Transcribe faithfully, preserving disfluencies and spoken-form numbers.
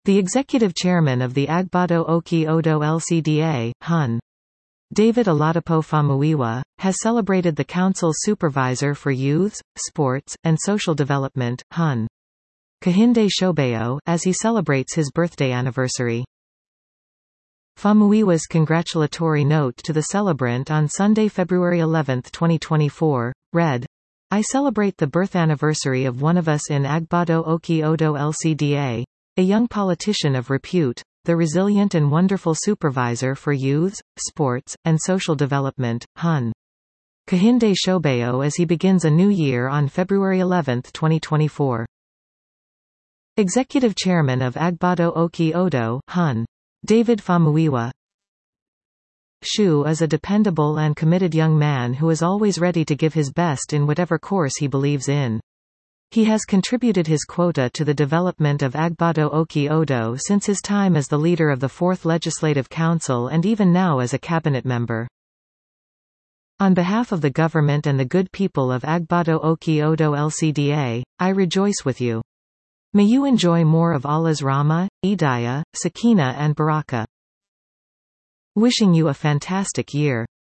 The executive chairman of the Agbado Oki Odo L C D A, Hun. David Oladipo Famuyiwa, has celebrated the Council's Supervisor for Youths, Sports, and Social Development, Hun. Kehinde Shobayo, as he celebrates his birthday anniversary. Famuyiwa's congratulatory note to the celebrant on Sunday, February eleventh, twenty twenty-four, read, I celebrate the birth anniversary of one of us in Agbado Oki Odo L C D A, a young politician of repute, the resilient and wonderful supervisor for youths, sports, and social development, Hun. Kehinde Shobayo as he begins a new year on February eleventh, twenty twenty-four. Executive Chairman of Agbado Oki Odo, Hun. David Famuyiwa. Shu is a dependable and committed young man who is always ready to give his best in whatever course he believes in. He has contributed his quota to the development of Agbado Oki Odo since his time as the leader of the Fourth Legislative Council and even now as a cabinet member. On behalf of the government and the good people of Agbado Oki Odo L C D A, I rejoice with you. May you enjoy more of Allah's Rahmah, Hidayah, Sakina and Barakah. Wishing you a fantastic year.